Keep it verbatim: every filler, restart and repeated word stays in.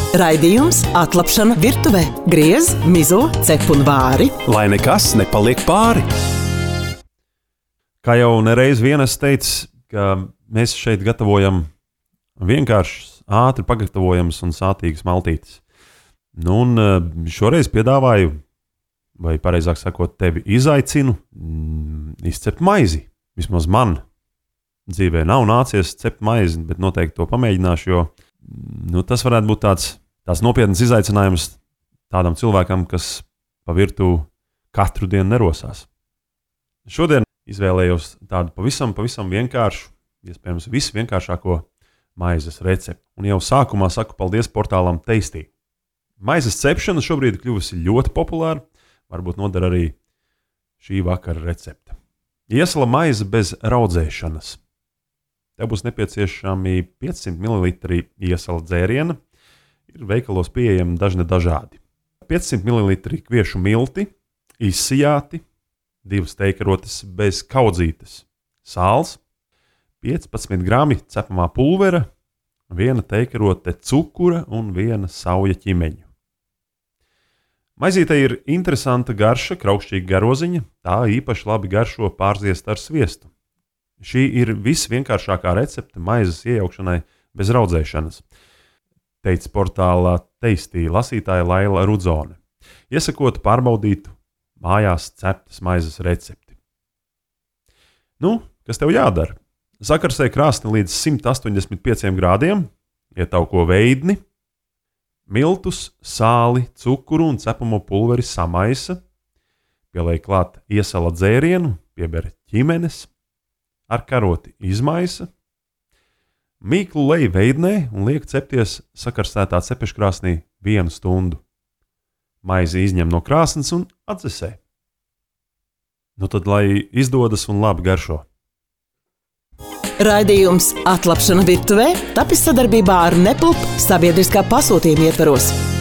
Raidījums Atlapšana virtuvē. Griez, mizo, cep un vāri. Lai nekas nepaliek pāri. Kā jau nereiz vienas teica, ka mēs šeit gatavojam vienkāršas, ātri pagatavojamas un sātīgas maltītes. Nu, un šoreiz piedāvāju, vai pareizāk sakot, tevi izaicinu mm, izcept maizi. Vismaz man dzīvē nav nācies cept maizi, bet noteikti to pamēģināšu, jo nu, tas varētu būt tāds, tāds nopietns izaicinājums tādam cilvēkam, kas pa virtuvi katru dienu nerosās. Šodien izvēlējos tādu pavisam, pavisam vienkāršu, iespējams visvienkāršāko maizes recepti. Un jau sākumā saku paldies portālam Tasty. Maizes cepšana šobrīd kļuvusi ļoti populāra, varbūt noder arī šī vakara recepte. Iesala maize bez raudzēšanas. Tev būs nepieciešami piecsimt mililitri iesala dzēriena. Ir veikalos pieejami dažne dažādi. piecsimt mililitri kviešu milti, izsijāti, divas teikarotes bez kaudzītes, sāls, piecpadsmit grami cepamā pulvera, viena teikarote cukura un viena sauja ķimeņu. Maizītei ir interesanta garša, kraukšķīga garoziņa, tā īpaši labi garšo pārziest ar sviestu. Šī ir visvienkāršākā recepte maizes iejaukšanai bez raudzēšanas, teica portālā Tasty lasītāja Laila Rudzone, iesakot pārbaudītu mājās ceptas maizes recepti. Nu, kas tev jādara? Sakarsē krāsni līdz simt astoņdesmit pieciem grādiem, ietauko veidni, miltus, sāli, cukuru un cepamo pulveri samaisa, pieliek klāt iesala dzērienu, pieber ķimenes, ar karoti izmaisa, mīklu lej veidnē un liek cepties sakarstētā cepeškrāsnī vienu stundu. Maizi izņem no krāsnes un atdzesē. Nu tad, lai izdodas un labi garšo. Raidījums Atlapšana virtuvē tapis sadarbībā ar Neplup sabiedriskā pasūtījuma ietvaros.